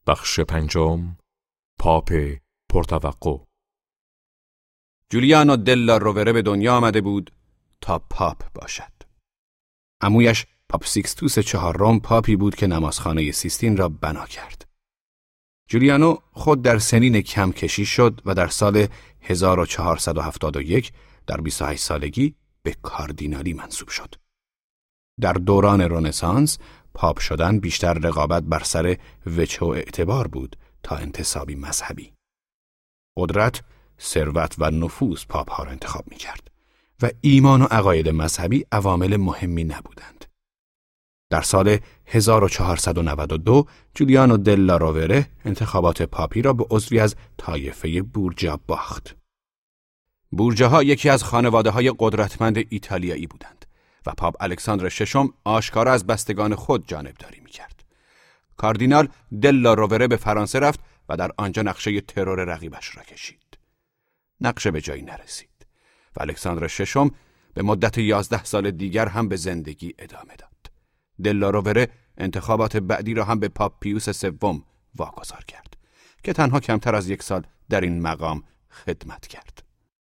بخش پنجم، پاپ پرتوقع. جولیانو دلا رووره به دنیا آمده بود تا پاپ باشد. عمویش پاپ سیکستوس چهارم پاپی بود که نمازخانه سیستین را بنا کرد. جولیانو خود در سنین کم کشی شد و در سال 1471 در 28 سالگی به کاردینالی منصوب شد. در دوران رنسانس پاپ شدن بیشتر رقابت بر سر وجه و اعتبار بود تا انتسابی مذهبی. قدرت، ثروت و نفوذ پاپ ها را انتخاب می کرد و ایمان و عقاید مذهبی عوامل مهمی نبودند. در سال 1492 جولیانو دلا رووره انتخابات پاپی را به عضوی از طایفه بورجا باخت. بورجاها یکی از خانواده‌های قدرتمند ایتالیایی بودند و پاپ الکساندر ششم آشکارا از بستگان خود جانبداری می‌کرد. کاردینال دلا رووره به فرانسه رفت و در آنجا نقشه ترور رقیبش را کشید. نقشه به جایی نرسید و الکساندر ششم به مدت 11 سال دیگر هم به زندگی ادامه داد. دلا رووره انتخابات بعدی را هم به پاپ پیوس سوم واگذار کرد که تنها کمتر از 1 سال در این مقام خدمت کرد.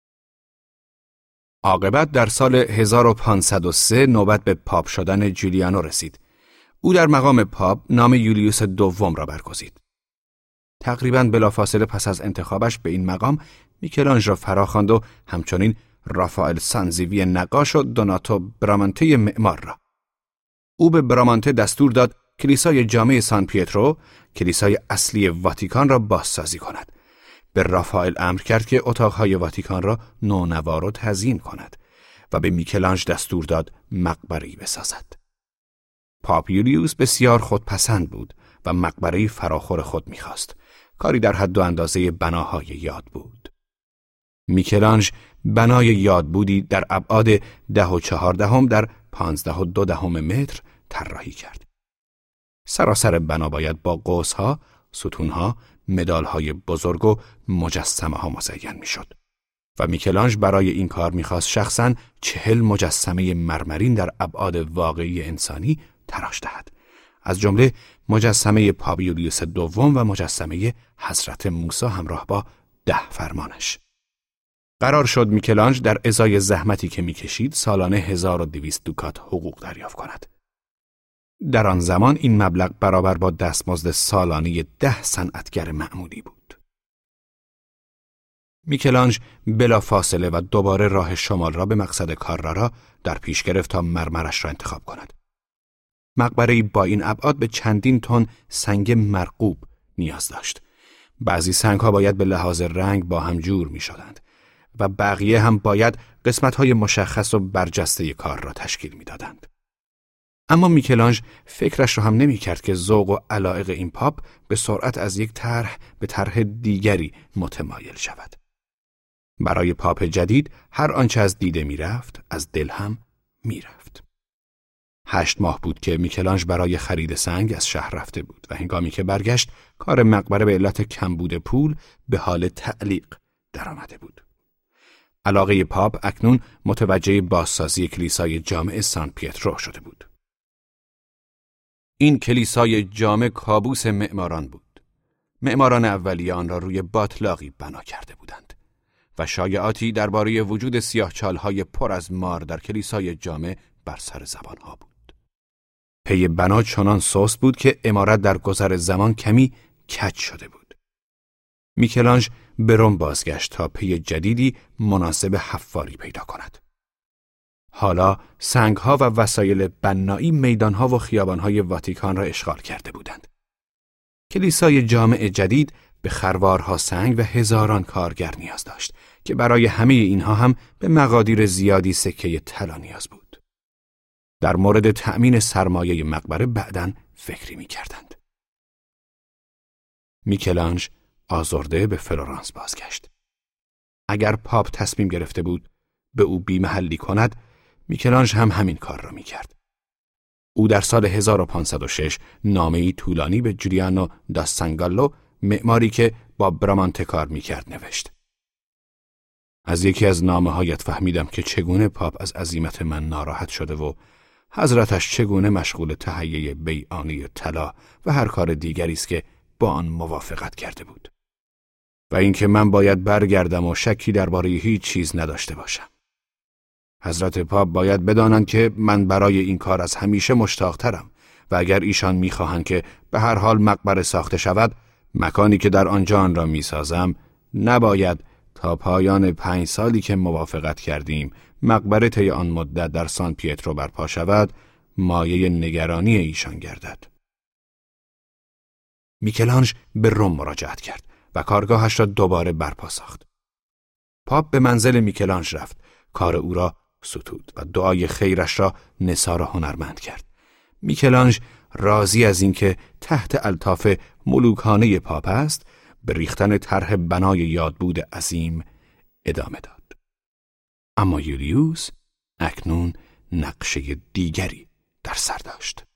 عاقبت در سال 1503 نوبت به پاپ شدن جولیانو رسید. او در مقام پاپ نام یولیوس دوم را برگزید. تقریباً بلافاصله پس از انتخابش به این مقام میکلانژ را فراخواند و همچنین رافائل سانزیوی نقاش و دوناتو برامانته معمار را. او به برامانته دستور داد کلیسای جامع سان پیترو، کلیسای اصلی واتیکان را بازسازی کند. به رافائل امر کرد که اتاقهای واتیکان را نونوار و تزیین کند و به میکلانژ دستور داد مقبره‌ای بسازد. پاپ یولیوس بسیار خودپسند بود و مقبره‌ای فراخور خود می‌خواست. کاری در حد و اندازه بناهای یاد بود. میکلانژ بنای یادبودی در ابعاد 10.14 در 15.2 متر طراحی کرد. سراسر بنا باید با قوس‌ها، ستون‌ها، مدال‌های بزرگ و مجسمه‌ها مزین می‌شد و میکلانژ برای این کار می‌خواست شخصاً 40 مجسمه مرمرین در ابعاد واقعی انسانی تراش دهد، از جمله مجسمه پاپ یولیوس دوم و مجسمه حضرت موسی همراه با 10 فرمانش. قرار شد میکلانژ در ازای زحمتی که می‌کشید سالانه 1200 دوکات حقوق دریافت کند. در آن زمان این مبلغ برابر با دستمزد سالانه 10 صنعتگر معمولی بود. میکلانژ بلا فاصله و دوباره راه شمال را به مقصد کاررارا در پیش گرفت تا مرمرش را انتخاب کند. مقبره‌ای با این ابعاد به چندین تن سنگ مرغوب نیاز داشت. بعضی سنگ‌ها باید به لحاظ رنگ با هم جور می‌شدند و بقیه هم باید قسمت‌های مشخص و برجسته کار را تشکیل می‌دادند. اما میکلانژ فکرش را هم نمی‌کرد که ذوق و علایق این پاپ به سرعت از یک طرح به طرح دیگری متمایل شود. برای پاپ جدید هر آنچه از دیده می‌رفت از دل هم می‌رفت. 8 ماه بود که میکلانژ برای خرید سنگ از شهر رفته بود و هنگامی که برگشت کار مقبره به علت کمبود پول به حال تعلیق درآمده بود. علاقه پاپ اکنون متوجه بازسازی کلیسای جامع سان پیترو شده بود. این کلیسای جامع کابوس معماران بود. معماران اولیه آن را روی باطلاقی بنا کرده بودند و شایعاتی درباره وجود سیاهچال‌های پر از مار در کلیسای جامع بر سر زبان‌ها بود. پی بنا چنان سست بود که عمارت در گذر زمان کمی کج شده بود. میکلانژ به روم بازگشت تا پی جدیدی مناسب حفاری پیدا کند. حالا سنگ‌ها و وسایل بنایی میدان‌ها و خیابان‌های واتیکان را اشغال کرده بودند. کلیسای جامع جدید به خروارها سنگ و هزاران کارگر نیاز داشت که برای همه اینها هم به مقادیر زیادی سکه طلا نیاز بود. در مورد تأمین سرمایه مقبره بعداً فکری می‌کردند. میکلانژ آزرده به فلورانس بازگشت. اگر پاپ تصمیم گرفته بود به او بی‌محلی کند، میکلانژ هم همین کار را می‌کرد. او در سال 1506 نامه‌ای طولانی به جولیانو دا سانگالو، معماری که با برامانته کار می‌کرد، نوشت. از یکی از نامه‌هایت فهمیدم که چگونه پاپ از عزیمت من ناراحت شده و حضرتش چگونه مشغول تهیه بیعانی طلا و هر کار دیگری است که با آن موافقت کرده بود و اینکه من باید برگردم و شکی درباره هیچ چیز نداشته باشم. حضرت پاپ باید بدانند که من برای این کار از همیشه مشتاق‌ترم و اگر ایشان می‌خواهند که به هر حال مقبره ساخته شود، مکانی که در آنجا آن را می‌سازم نباید تا پایان 5 سالی که موافقت کردیم مقبره طی آن مدت در سان پیترو برپا شود مایه نگرانی ایشان گردد. میکلانژ به روم مراجعت کرد و کارگاهش را دوباره برپا ساخت. پاپ به منزل میکلانژ رفت، کار او را ستود و دعای خیرش را نثار هنرمند کرد. میکلانژ راضی از اینکه تحت الطاف ملوکانه پاپ است، به ریختن طرح بنای یادبود عظیم ادامه داد. اما یولیوس اکنون نقشه دیگری در سر داشت.